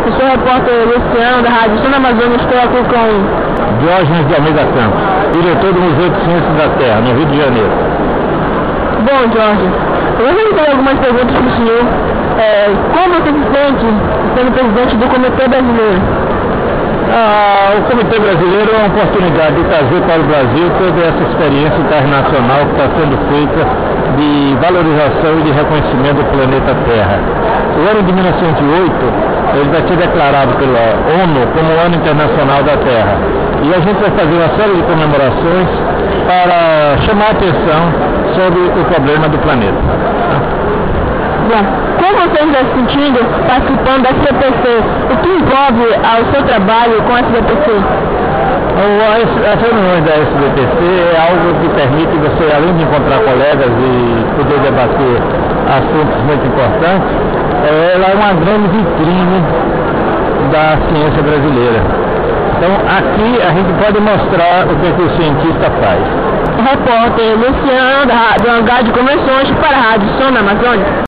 Eu sou o repórter Luciano, da Rádio Sul Amazônia, estou aqui com Diógenes de Almeida Campos, diretor do Museu de Ciências da Terra, no Rio de Janeiro. Bom, Jorge, eu vou fazer algumas perguntas para o senhor. Como você se sente sendo presidente do Comitê Brasileiro? O Comitê Brasileiro é uma oportunidade de trazer para o Brasil toda essa experiência internacional que está sendo feita de valorização e de reconhecimento do planeta Terra. O ano de 1908 ele vai ser declarado pela ONU como o Ano Internacional da Terra. E a gente vai fazer uma série de comemorações para chamar a atenção sobre o problema do planeta. Bom, como você está se sentindo participando da CPC? O que envolve ao seu trabalho com a CPC? As reuniões da SBPC é algo que permite você, além de encontrar colegas e poder debater assuntos muito importantes, ela é uma grande vitrine da ciência brasileira. Então, aqui a gente pode mostrar o que o cientista faz. O repórter Luciano, do Hangar de Convenções, para a Rádio Sul Amazônia.